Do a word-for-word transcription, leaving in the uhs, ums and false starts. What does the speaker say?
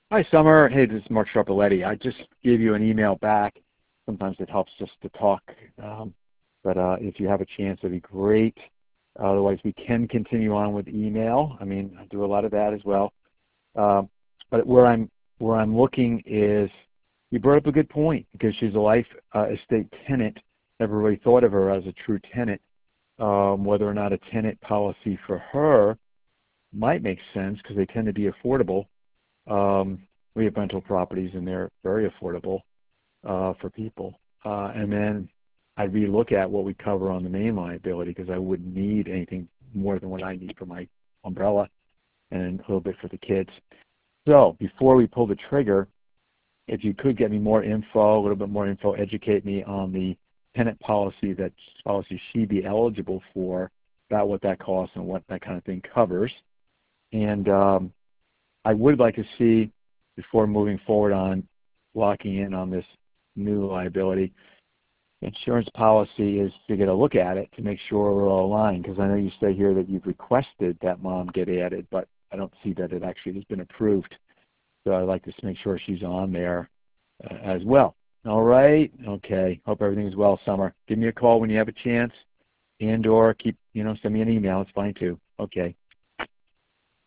Hi, Summer. Hey, this is Mark Sharpaletti. I just gave you an email back. Sometimes it helps just to talk. Um, but uh, if you have a chance, it'd be great. Otherwise, we can continue on with email. I mean, I do a lot of that as well. Um, but where I'm where I'm looking is, you brought up a good point because she's a life uh, estate tenant. Never really thought of her as a true tenant. Um, whether or not a tenant policy for her might make sense because they tend to be affordable. Um, we have rental properties and they're very affordable uh, for people. Uh, and then I'd relook at what we cover on the main liability because I wouldn't need anything more than what I need for my umbrella and a little bit for the kids. So before we pull the trigger, if you could get me more info, a little bit more info, educate me on the tenant policy that policy she'd be eligible for, about what that costs and what that kind of thing covers. And um, I would like to see, before moving forward on locking in on this new liability, insurance policy is to get a look at it to make sure we're all aligned, because I know you say here that you've requested that mom get added, but I don't see that it actually has been approved. So I'd like to make sure she's on there uh, as well. All right? Okay. Hope everything's well, Summer. Give me a call when you have a chance, and or keep, you know, send me an email. It's fine too. Okay.